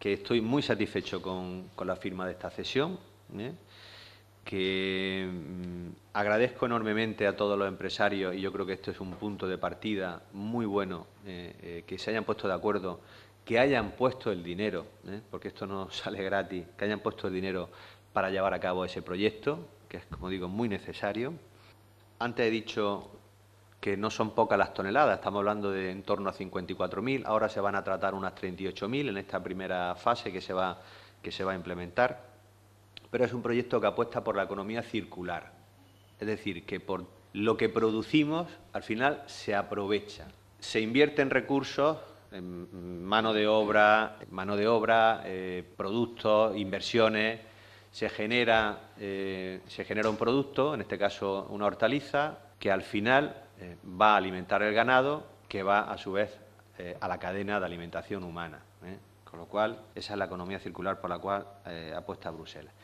que estoy muy satisfecho con la firma de esta cesión, que agradezco enormemente a todos los empresarios, y yo creo que esto es un punto de partida muy bueno, que se hayan puesto de acuerdo, que hayan puesto el dinero, porque esto no sale gratis, que hayan puesto el dinero para llevar a cabo ese proyecto, que es, como digo, muy necesario. Antes he dicho que no son pocas las toneladas, estamos hablando de en torno a 54.000, ahora se van a tratar unas 38.000 en esta primera fase que se va a implementar, pero es un proyecto que apuesta por la economía circular, es decir, que por lo que producimos al final se aprovecha, se invierten recursos en mano de obra, productos, inversiones, se genera un producto, en este caso una hortaliza, que al final va a alimentar el ganado, que va a su vez a la cadena de alimentación humana. Con lo cual, esa es la economía circular por la cual apuesta Bruselas.